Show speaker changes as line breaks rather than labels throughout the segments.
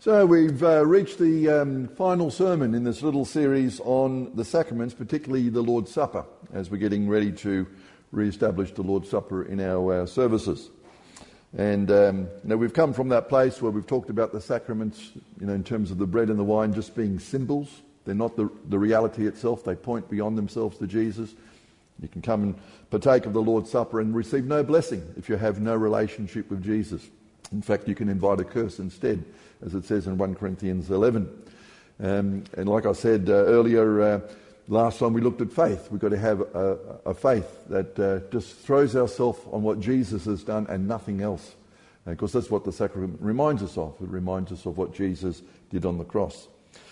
So we've reached the final sermon in this little series on the sacraments, particularly the Lord's Supper, as we're getting ready to re-establish the Lord's Supper in our services. And we've come from that place where we've talked about the sacraments, in terms of the bread and the wine just being symbols. They're not the reality itself. They point beyond themselves to Jesus. You can come and partake of the Lord's Supper and receive no blessing if you have no relationship with Jesus. In fact, you can invite a curse instead, as it says in 1 Corinthians 11. And like I said earlier, last time we looked at faith. We've got to have a faith that just throws ourselves on what Jesus has done and nothing else. Because that's what the sacrament reminds us of. It reminds us of what Jesus did on the cross.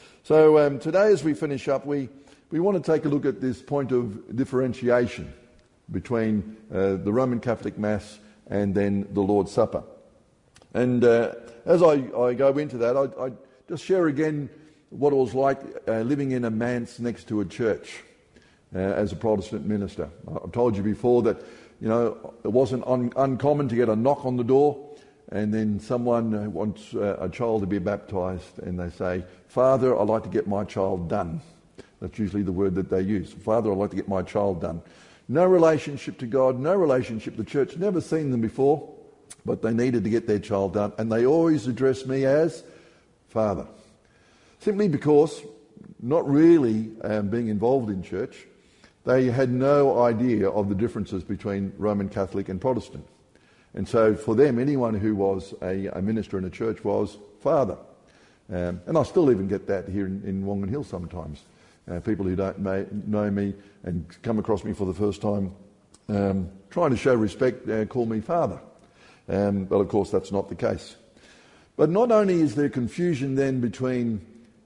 So today as we finish up, we want to take a look at this point of differentiation between the Roman Catholic Mass and then the Lord's Supper. And as I go into that, I just share again what it was like living in a manse next to a church as a Protestant minister. I've told you before that, it wasn't uncommon to get a knock on the door and then someone wants a child to be baptised and they say, "Father, I'd like to get my child done." That's usually the word that they use. "Father, I'd like to get my child done." No relationship to God, no relationship to the church, never seen them before. But they needed to get their child done, and they always addressed me as Father. Simply because, not really being involved in church, they had no idea of the differences between Roman Catholic and Protestant. And so for them, anyone who was a minister in a church was Father. And I still even get that here in Wongan Hill sometimes. People who don't know me and come across me for the first time, trying to show respect, call me Father. But of course that's not the case. But not only is there confusion then between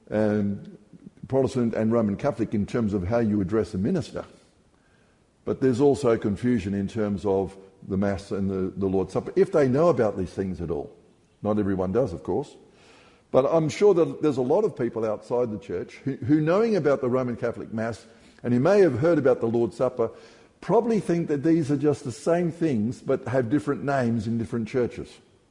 Protestant and Roman Catholic in terms of how you address a minister, but there's also confusion in terms of the Mass and the Lord's Supper, if they know about these things at all. Not everyone does, of course. But I'm sure that there's a lot of people outside the church who knowing about the Roman Catholic Mass and who may have heard about the Lord's Supper probably think that these are just the same things but have different names in different churches.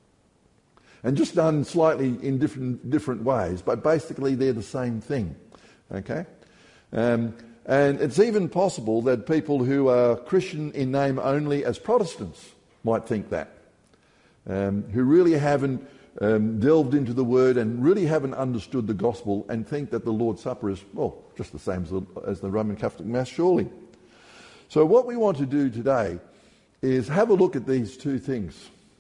And just done slightly in different ways, but basically they're the same thing. Okay? And it's even possible that people who are Christian in name only as Protestants might think that. Who really haven't delved into the Word and really haven't understood the Gospel and think that the Lord's Supper is, just the same as the Roman Catholic Mass, surely. So what we want to do today is have a look at these two things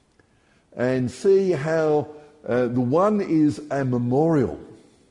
and see how the one is a memorial.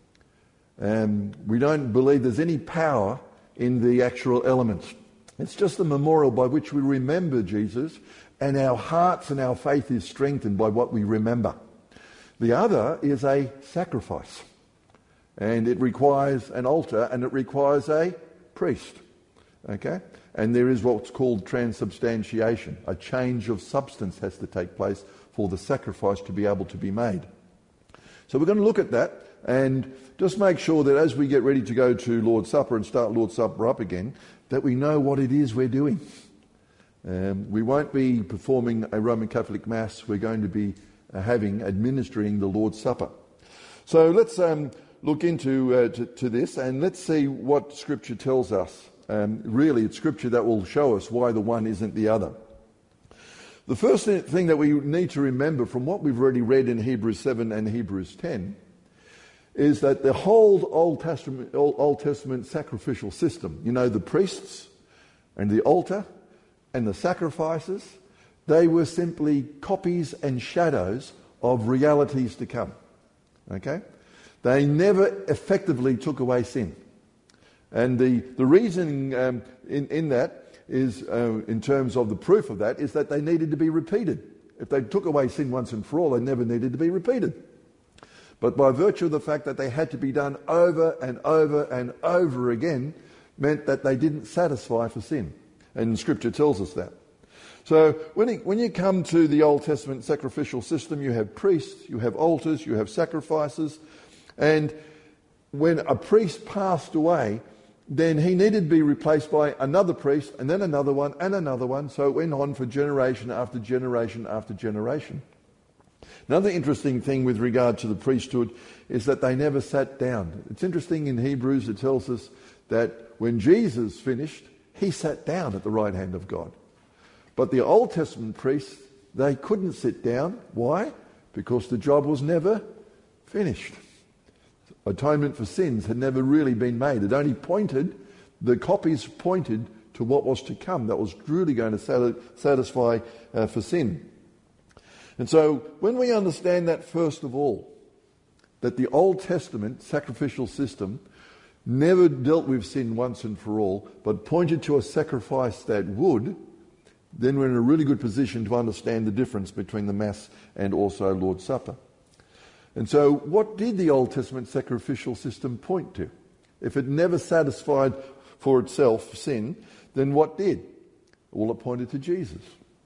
We don't believe there's any power in the actual elements. It's just a memorial by which we remember Jesus, and our hearts and our faith is strengthened by what we remember. The other is a sacrifice, and it requires an altar and it requires a priest. Okay? And there is what's called transubstantiation. A change of substance has to take place for the sacrifice to be able to be made. So we're going to look at that and just make sure that as we get ready to go to Lord's Supper and start Lord's Supper up again, that we know what it is we're doing. We won't be performing a Roman Catholic Mass. We're going to be administering the Lord's Supper. So let's look into to this and let's see what Scripture tells us. Really, it's Scripture that will show us why the one isn't the other. The first thing that we need to remember from what we've already read in Hebrews 7 and Hebrews 10 is that the whole Old Testament sacrificial system, the priests and the altar and the sacrifices, they were simply copies and shadows of realities to come. Okay? They never effectively took away sin. And the reasoning in that is, in terms of the proof of that, is that they needed to be repeated. If they took away sin once and for all, they never needed to be repeated. But by virtue of the fact that they had to be done over and over and over again, meant that they didn't satisfy for sin. And Scripture tells us that. So when you come to the Old Testament sacrificial system, you have priests, you have altars, you have sacrifices. And when a priest passed away, then he needed to be replaced by another priest, and then another one, and another one. So it went on for generation after generation after generation. Another interesting thing with regard to the priesthood is that they never sat down. It's interesting in Hebrews, it tells us that when Jesus finished, he sat down at the right hand of God. But the Old Testament priests, they couldn't sit down. Why? Because the job was never finished. Atonement for sins had never really been made. It only the copies pointed to what was to come, that was truly going to satisfy for sin. And so when we understand that, first of all, that the Old Testament sacrificial system never dealt with sin once and for all, but pointed to a sacrifice that would, then we're in a really good position to understand the difference between the Mass and also Lord's Supper. And so what did the Old Testament sacrificial system point to? If it never satisfied for itself sin, then what did? Well, it pointed to Jesus.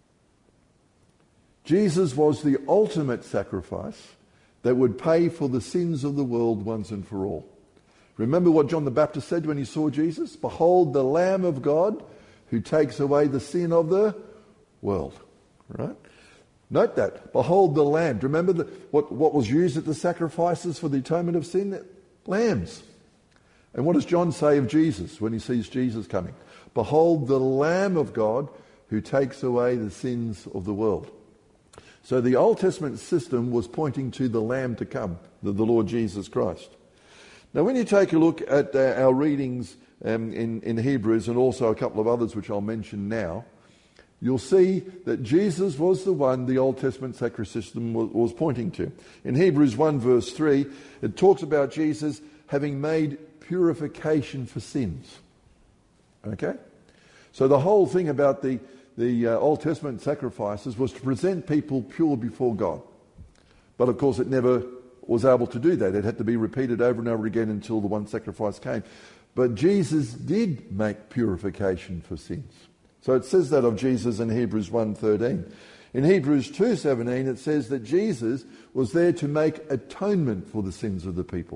Jesus was the ultimate sacrifice that would pay for the sins of the world once and for all. Remember what John the Baptist said when he saw Jesus? Behold the Lamb of God who takes away the sin of the world. Right? Note that. Behold the Lamb. Do you remember what was used at the sacrifices for the atonement of sin? Lambs. And what does John say of Jesus when he sees Jesus coming? Behold the Lamb of God who takes away the sins of the world. So the Old Testament system was pointing to the Lamb to come, the Lord Jesus Christ. Now when you take a look at our readings in Hebrews and also a couple of others which I'll mention now, you'll see that Jesus was the one the Old Testament sacrificial system was pointing to. In Hebrews 1 verse 3, it talks about Jesus having made purification for sins. Okay? So the whole thing about the Old Testament sacrifices was to present people pure before God. But of course it never was able to do that. It had to be repeated over and over again until the one sacrifice came. But Jesus did make purification for sins. So it says that of Jesus in Hebrews 1:13. In Hebrews 2:17 it says that Jesus was there to make atonement for the sins of the people.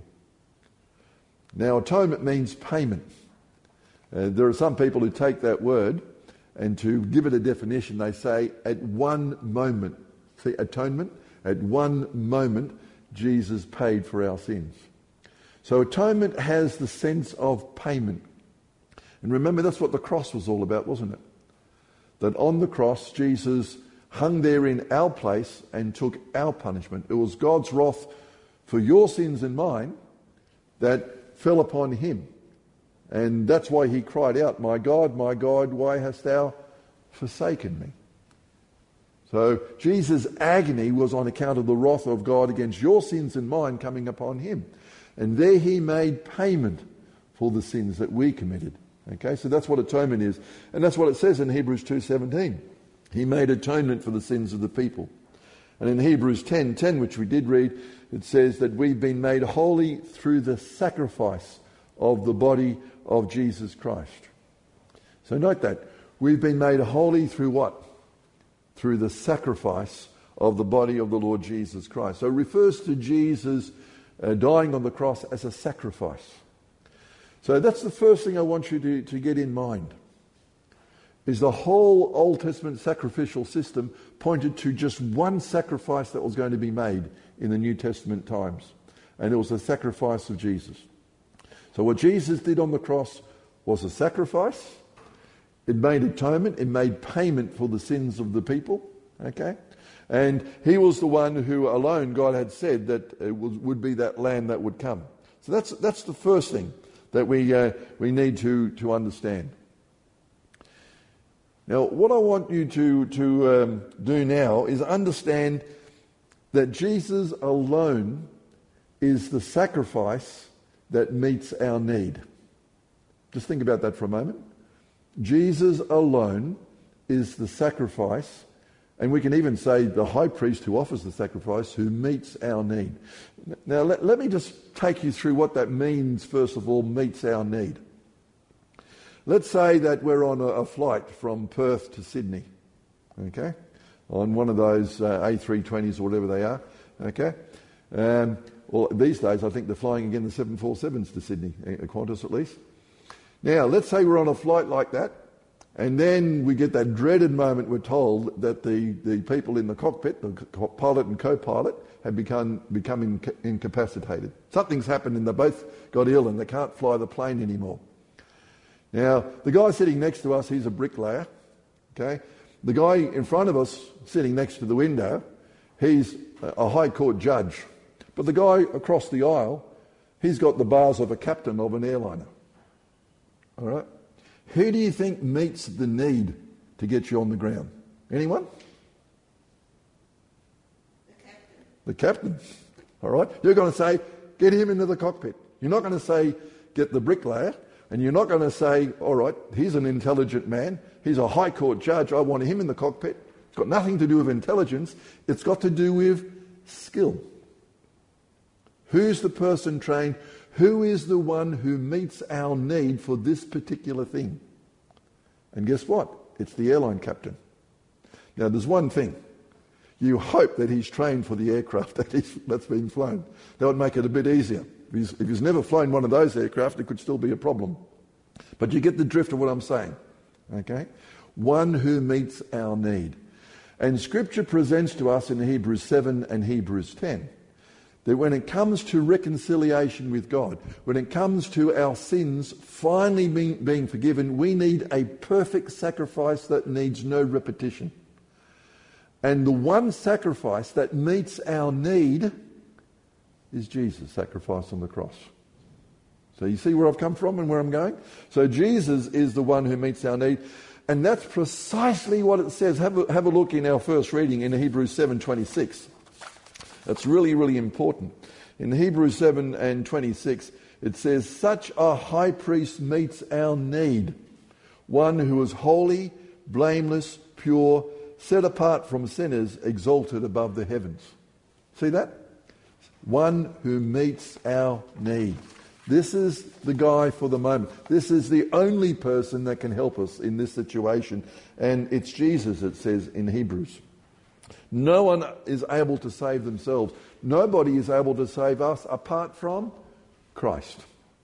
Now atonement means payment. There are some people who take that word and to give it a definition they say at one moment. See, atonement, at one moment Jesus paid for our sins. So atonement has the sense of payment. And remember, that's what the cross was all about, wasn't it? That on the cross, Jesus hung there in our place and took our punishment. It was God's wrath for your sins and mine that fell upon him. And that's why he cried out, my God, why hast thou forsaken me? So Jesus' agony was on account of the wrath of God against your sins and mine coming upon him. And there he made payment for the sins that we committed. Okay, so that's what atonement is. And that's what it says in Hebrews 2:17. He made atonement for the sins of the people. And in Hebrews 10:10, which we did read, it says that we've been made holy through the sacrifice of the body of Jesus Christ. So note that. We've been made holy through what? Through the sacrifice of the body of the Lord Jesus Christ. So it refers to Jesus dying on the cross as a sacrifice. So that's the first thing I want you to get in mind, is the whole Old Testament sacrificial system pointed to just one sacrifice that was going to be made in the New Testament times. And it was the sacrifice of Jesus. So what Jesus did on the cross was a sacrifice. It made atonement. It made payment for the sins of the people. Okay? And he was the one who alone God had said that it would be that lamb that would come. So that's the first thing that we need to understand. Now, what I want you to do now is understand that Jesus alone is the sacrifice that meets our need. Just think about that for a moment. Jesus alone is the sacrifice, and we can even say the high priest who offers the sacrifice, who meets our need. Now, let me just take you through what that means, first of all, meets our need. Let's say that we're on a flight from Perth to Sydney, okay, on one of those A320s or whatever they are, okay. Well, these days I think they're flying again the 747s to Sydney, Qantas at least. Now, let's say we're on a flight like that, And then we get that dreaded moment, we're told, that the people in the cockpit, the pilot and co-pilot, have become incapacitated. Something's happened and they both got ill and they can't fly the plane anymore. Now, the guy sitting next to us, he's a bricklayer. Okay? The guy in front of us, sitting next to the window, he's a High Court judge. But the guy across the aisle, he's got the bars of a captain of an airliner. All right? Who do you think meets the need to get you on the ground? Anyone? The captain. All right? You're going to say, get him into the cockpit. You're not going to say, get the bricklayer. And you're not going to say, all right, he's an intelligent man. He's a High Court judge. I want him in the cockpit. It's got nothing to do with intelligence. It's got to do with skill. Who's the person trained? Who is the one who meets our need for this particular thing? And guess what? It's the airline captain. Now, there's one thing. You hope that he's trained for the aircraft that's being flown. That would make it a bit easier. If he's never flown one of those aircraft, it could still be a problem. But you get the drift of what I'm saying. Okay? One who meets our need. And Scripture presents to us in Hebrews 7 and Hebrews 10 that when it comes to reconciliation with God, when it comes to our sins finally being forgiven, we need a perfect sacrifice that needs no repetition. And the one sacrifice that meets our need is Jesus' sacrifice on the cross. So you see where I've come from and where I'm going? So Jesus is the one who meets our need. And that's precisely what it says. Have a look in our first reading in Hebrews 7:26. That's really, really important. In Hebrews 7 and 26, it says, such a high priest meets our need. One who is holy, blameless, pure, set apart from sinners, exalted above the heavens. See that? One who meets our need. This is the guy for the moment. This is the only person that can help us in this situation. And it's Jesus, it says in Hebrews. No one is able to save themselves. Nobody is able to save us apart from Christ.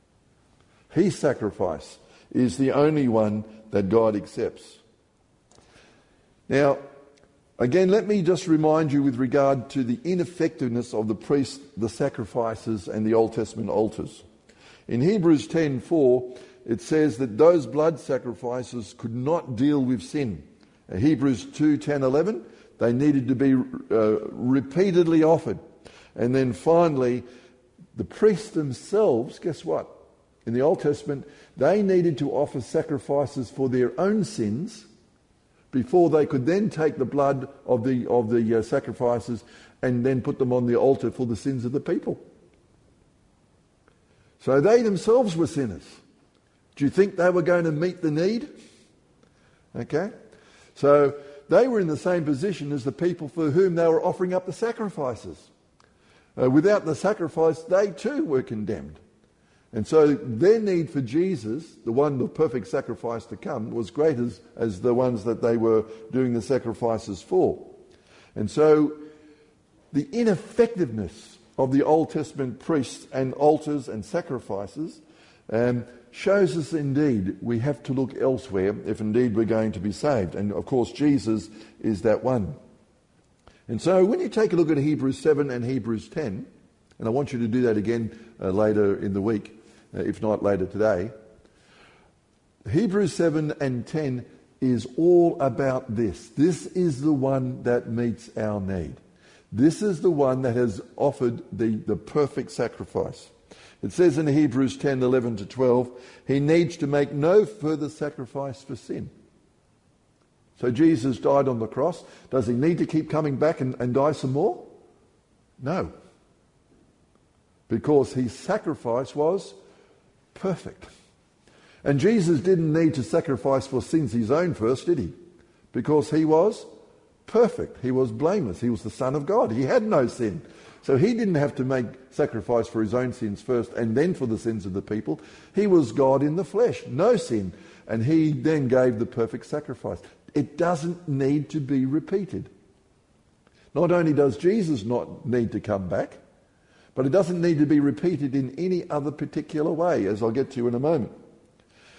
His sacrifice is the only one that God accepts. Now, again, let me just remind you with regard to the ineffectiveness of the priests, the sacrifices, and the Old Testament altars. In Hebrews 10:4, it says that those blood sacrifices could not deal with sin. Hebrews 2:10-11, they needed to be repeatedly offered. And then finally, the priests themselves, guess what? In the Old Testament, they needed to offer sacrifices for their own sins before they could then take the blood of the sacrifices and then put them on the altar for the sins of the people. So they themselves were sinners. Do you think they were going to meet the need? Okay. So they were in the same position as the people for whom they were offering up the sacrifices. Without the sacrifice, they too were condemned. And so their need for Jesus, the perfect sacrifice to come, was great as the ones that they were doing the sacrifices for. And so the ineffectiveness of the Old Testament priests and altars and sacrifices shows us indeed we have to look elsewhere if indeed we're going to be saved. And of course Jesus is that one. And so when you take a look at Hebrews 7 and Hebrews 10, and I want you to do that again later in the week, if not later today, Hebrews 7 and 10 is all about this. This is the one that meets our need. This is the one that has offered the perfect sacrifice. It says in Hebrews 10:11-12, he needs to make no further sacrifice for sin. So Jesus died on the cross. Does he need to keep coming back and die some more? No. Because his sacrifice was perfect. And Jesus didn't need to sacrifice for sins his own first, did he? Because he was perfect. He was blameless. He was the Son of God. He had no sin. So he didn't have to make sacrifice for his own sins first and then for the sins of the people. He was God in the flesh, no sin. And he then gave the perfect sacrifice. It doesn't need to be repeated. Not only does Jesus not need to come back, but it doesn't need to be repeated in any other particular way, as I'll get to in a moment.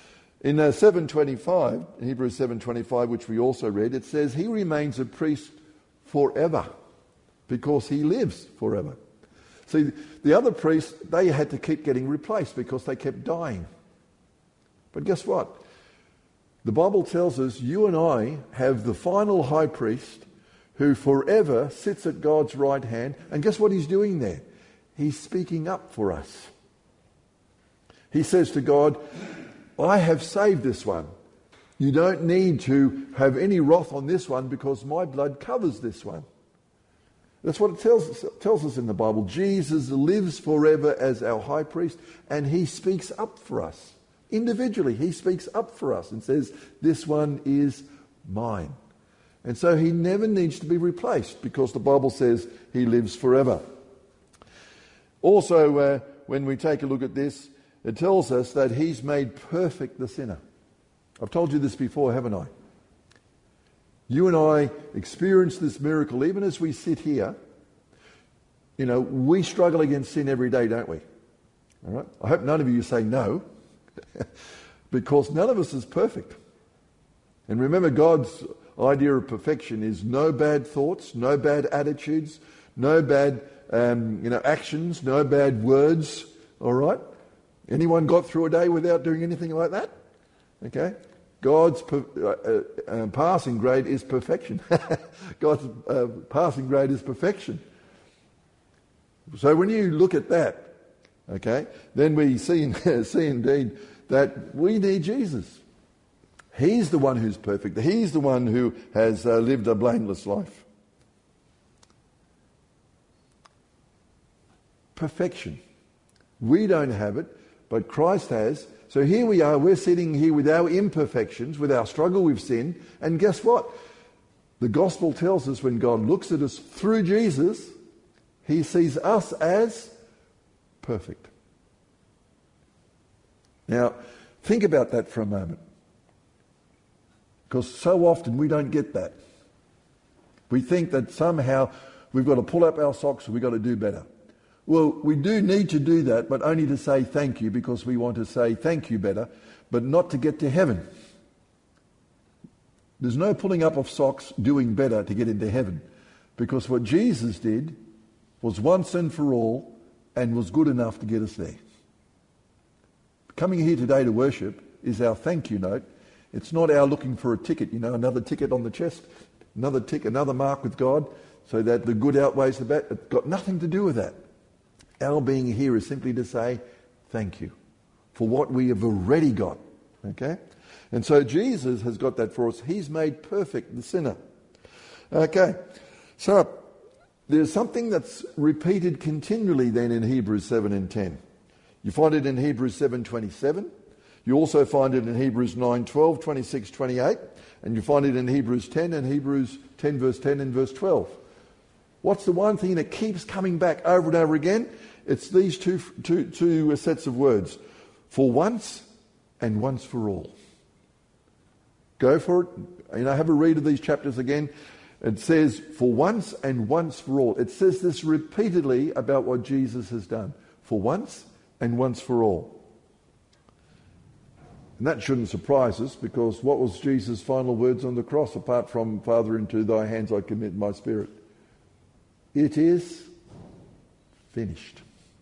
In 7:25, in Hebrews 7:25, which we also read, it says, he remains a priest forever because he lives forever. See, the other priests, they had to keep getting replaced because they kept dying. But guess what? The Bible tells us you and I have the final high priest who forever sits at God's right hand. And guess what he's doing there? He's speaking up for us. He says to God, I have saved this one. You don't need to have any wrath on this one because my blood covers this one. That's what it tells us in the Bible. Jesus lives forever as our high priest, and he speaks up for us. Individually, he speaks up for us and says, this one is mine. And so he never needs to be replaced because the Bible says he lives forever. Also, when we take a look at this, it tells us that he's made perfect the sinner. I've told you this before, haven't I? You and I experience this miracle even as we sit here. You know, we struggle against sin every day, don't we? All right? I hope none of you say no, because none of us is perfect. And remember, God's idea of perfection is no bad thoughts, no bad attitudes, no bad actions, no bad words. All right? Anyone got through a day without doing anything like that? Okay? God's passing grade is perfection. God's passing grade is perfection. So when you look at that, okay, then we see indeed that we need Jesus. He's the one who's perfect. He's the one who has lived a blameless life. Perfection. We don't have it, but Christ has. So here we are, we're sitting here with our imperfections, with our struggle with sin, and guess what? The gospel tells us when God looks at us through Jesus, he sees us as perfect. Now, think about that for a moment. Because so often we don't get that. We think that somehow we've got to pull up our socks and we've got to do better. Well, we do need to do that, but only to say thank you because we want to say thank you better, but not to get to heaven. There's no pulling up of socks doing better to get into heaven, because what Jesus did was once and for all and was good enough to get us there. Coming here today to worship is our thank you note. It's not our looking for a ticket, another ticket on the chest, another tick, another mark with God, so that the good outweighs the bad. It's got nothing to do with that. Our being here is simply to say thank you for what we have already got. Okay? And so Jesus has got that for us. He's made perfect the sinner. Okay. So there's something that's repeated continually then in Hebrews 7 and 10. You find it in Hebrews 7:27. You also find it in Hebrews 9:12, 26, 28. And you find it in Hebrews 10 and Hebrews 10 verse 10 and verse 12. What's the one thing that keeps coming back over and over again? It's these two sets of words. For once and once for all. Go for it. Have a read of these chapters again. It says, for once and once for all. It says this repeatedly about what Jesus has done. For once and once for all. And that shouldn't surprise us, because what was Jesus' final words on the cross, apart from, Father, into thy hands I commit my spirit? It is finished.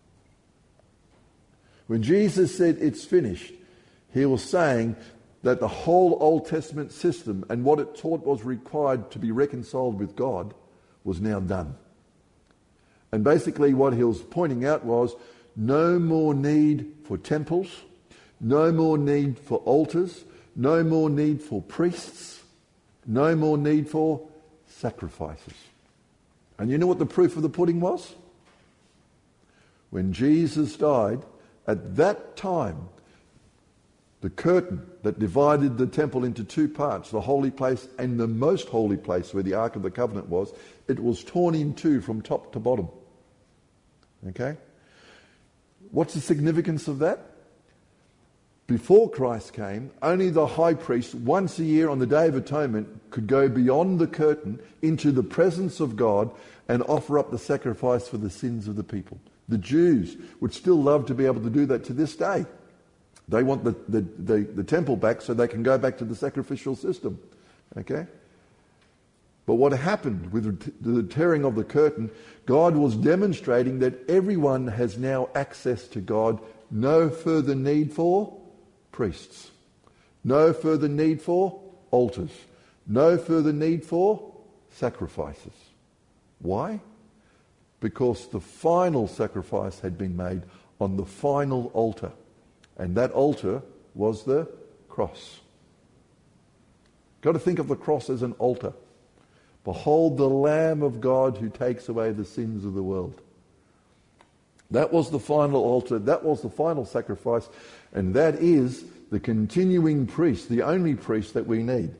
When Jesus said it's finished, he was saying that the whole Old Testament system and what it taught was required to be reconciled with God was now done. And basically what he was pointing out was no more need for temples, no more need for altars, no more need for priests, no more need for sacrifices. And you know what the proof of the pudding was? When Jesus died, at that time, the curtain that divided the temple into two parts, the holy place and the most holy place where the Ark of the Covenant was, it was torn in two from top to bottom. Okay? What's the significance of that? Before Christ came, only the high priest once a year on the Day of Atonement could go beyond the curtain into the presence of God and offer up the sacrifice for the sins of the people. The Jews would still love to be able to do that to this day. They want the temple back so they can go back to the sacrificial system. Okay? But what happened with the tearing of the curtain, God was demonstrating that everyone has now access to God. No further need for priests. No further need for altars. No further need for sacrifices. Why? Because the final sacrifice had been made on the final altar. And that altar was the cross. Got to think of the cross as an altar. Behold the Lamb of God who takes away the sins of the world. That was the final altar. That was the final sacrifice. And that is the continuing priest, the only priest that we need.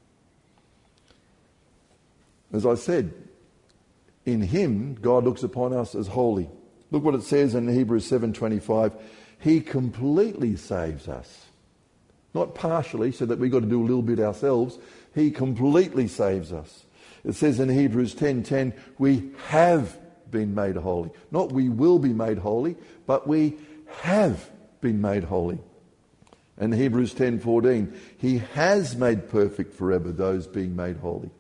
As I said, in him, God looks upon us as holy. Look what it says in Hebrews 7:25. He completely saves us. Not partially, so that we've got to do a little bit ourselves. He completely saves us. It says in Hebrews 10:10, we have been made holy. Not we will be made holy, but we have been made holy. And Hebrews 10:14, he has made perfect forever those being made holy.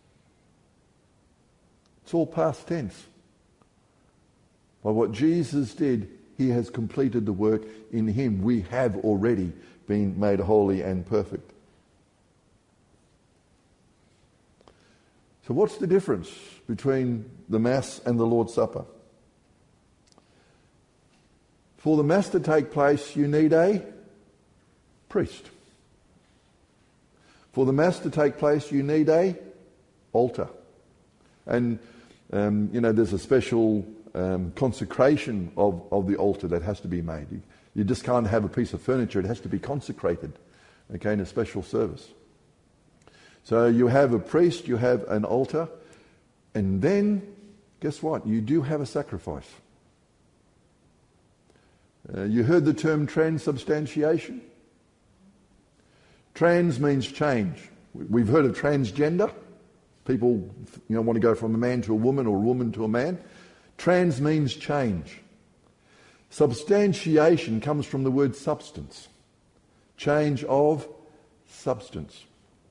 It's all past tense. By what Jesus did, he has completed the work. In him we have already been made holy and perfect. So what's the difference between the Mass and the Lord's Supper? For the Mass to take place, you need a priest. For the Mass to take place, you need a altar. And, there's a special consecration of the altar that has to be made. You just can't have a piece of furniture. It has to be consecrated, in a special service. So you have a priest, you have an altar, and then, guess what? You do have a sacrifice. You heard the term transubstantiation? Trans means change. We've heard of transgender. People, want to go from a man to a woman or a woman to a man. Trans means change. Substantiation comes from the word substance. Change of substance.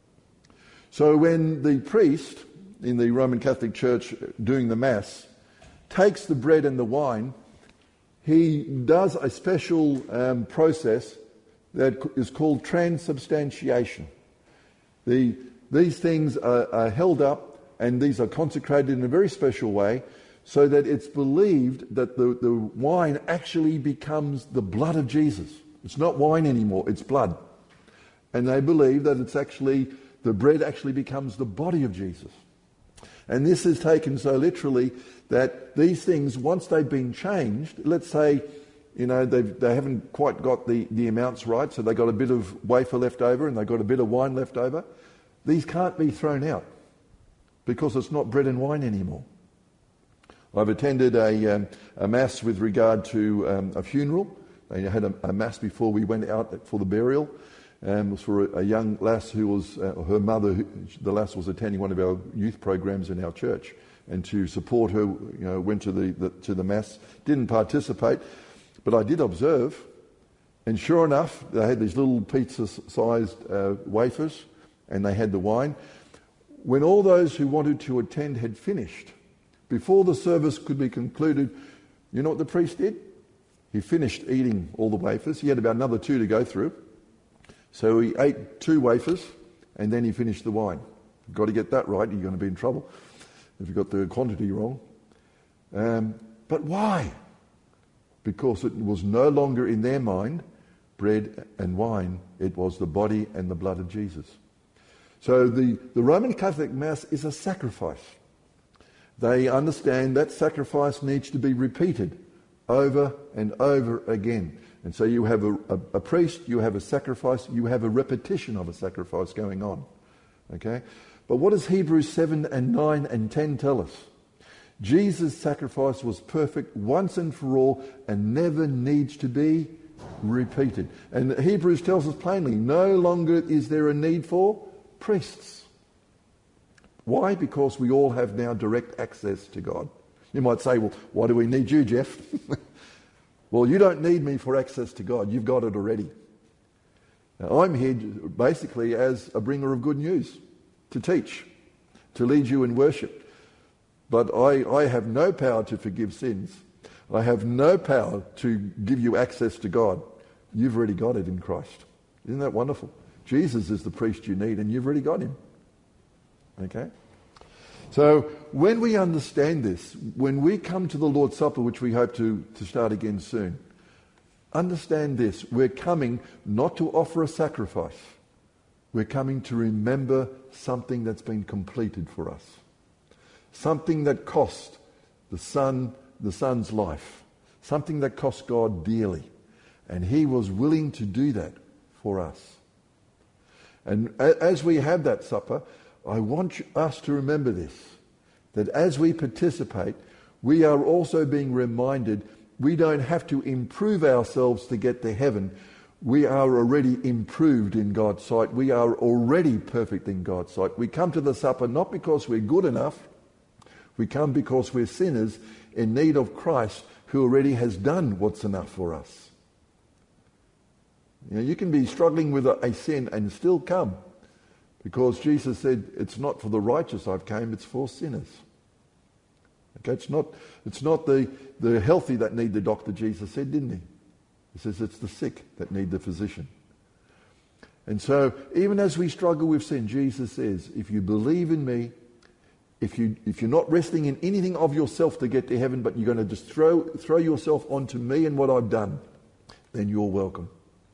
So when the priest in the Roman Catholic Church doing the Mass takes the bread and the wine, he does a special process that is called transubstantiation. These things are held up and these are consecrated in a very special way so that it's believed that the wine actually becomes the blood of Jesus. It's not wine anymore, it's blood. And they believe that the bread actually becomes the body of Jesus. And this is taken so literally that these things, once they've been changed, let's say, they haven't quite got the amounts right, so they got a bit of wafer left over and they got a bit of wine left over. These can't be thrown out because it's not bread and wine anymore. I've attended a Mass with regard to a funeral. They had a Mass before we went out for the burial. It was for a young lass who was, her mother, the lass was attending one of our youth programs in our church. And to support her, went to the Mass. Didn't participate, but I did observe. And sure enough, they had these little pizza-sized wafers, and they had the wine. When all those who wanted to attend had finished, before the service could be concluded, you know what the priest did? He finished eating all the wafers. He had about another 2 to go through. So he ate 2 wafers, and then he finished the wine. You've got to get that right, you're going to be in trouble if you've got the quantity wrong. But why? Because it was no longer in their mind bread and wine. It was the body and the blood of Jesus. So the Roman Catholic Mass is a sacrifice. They understand that sacrifice needs to be repeated over and over again. And so you have a priest, you have a sacrifice, you have a repetition of a sacrifice going on. Okay? But what does Hebrews 7 and 9 and 10 tell us? Jesus' sacrifice was perfect once and for all and never needs to be repeated. And Hebrews tells us plainly, no longer is there a need for priests. Why? Because we all have now direct access to God. You might say, well, why do we need you, Jeff? Well, you don't need me for access to God. You've got it already. Now, I'm here basically as a bringer of good news, to teach, to lead you in worship. But I have no power to forgive sins. I have no power to give you access to God. You've already got it in Christ. Isn't that wonderful? Jesus is the priest you need, and you've already got him. Okay? So when we understand this, when we come to the Lord's Supper, which we hope to start again soon, understand this. We're coming not to offer a sacrifice. We're coming to remember something that's been completed for us. Something that cost the Son's life. Something that cost God dearly. And he was willing to do that for us. And as we have that supper, I want us to remember this, that as we participate, we are also being reminded we don't have to improve ourselves to get to heaven. We are already improved in God's sight. We are already perfect in God's sight. We come to the supper not because we're good enough. We come because we're sinners in need of Christ, who already has done what's enough for us. You know, you can be struggling with a sin and still come, because Jesus said, it's not for the righteous I've came, it's for sinners. Okay, it's not the healthy that need the doctor, Jesus said, didn't he? He says it's the sick that need the physician. And so even as we struggle with sin, Jesus says, if you believe in me, if you're not resting in anything of yourself to get to heaven, but you're going to just throw yourself onto me and what I've done, then you're welcome.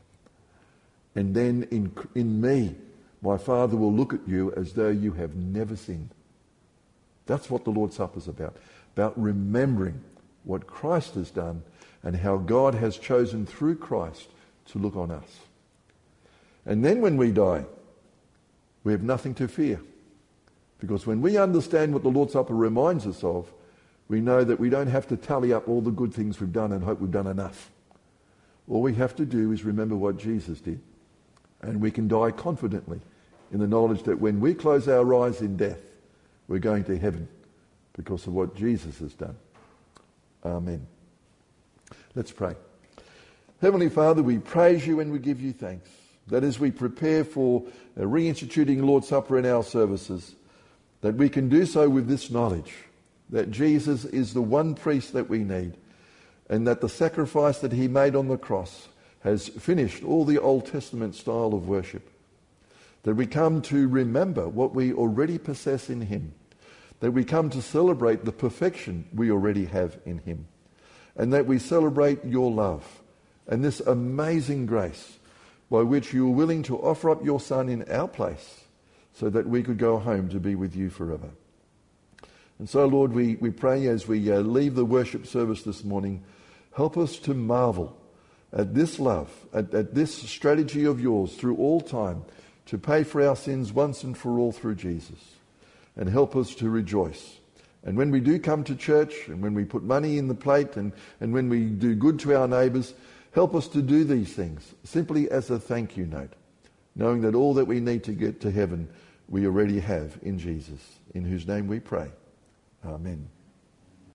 And then in me, my Father will look at you as though you have never sinned. That's what the Lord's Supper is about remembering what Christ has done and how God has chosen through Christ to look on us. And then when we die, we have nothing to fear. Because when we understand what the Lord's Supper reminds us of, we know that we don't have to tally up all the good things we've done and hope we've done enough. All we have to do is remember what Jesus did. And we can die confidently in the knowledge that when we close our eyes in death, we're going to heaven because of what Jesus has done. Amen. Let's pray. Heavenly Father, we praise you and we give you thanks that as we prepare for reinstituting Lord's Supper in our services, that we can do so with this knowledge that Jesus is the one priest that we need, and that the sacrifice that he made on the cross has finished all the Old Testament style of worship. That we come to remember what we already possess in him. That we come to celebrate the perfection we already have in him. And that we celebrate your love and this amazing grace by which you were willing to offer up your Son in our place so that we could go home to be with you forever. And so, Lord, we pray as we leave the worship service this morning, help us to marvel at this love, at this strategy of yours through all time to pay for our sins once and for all through Jesus. And help us to rejoice. And when we do come to church, and when we put money in the plate, and when we do good to our neighbours, help us to do these things simply as a thank you note, knowing that all that we need to get to heaven we already have in Jesus, in whose name we pray. Amen.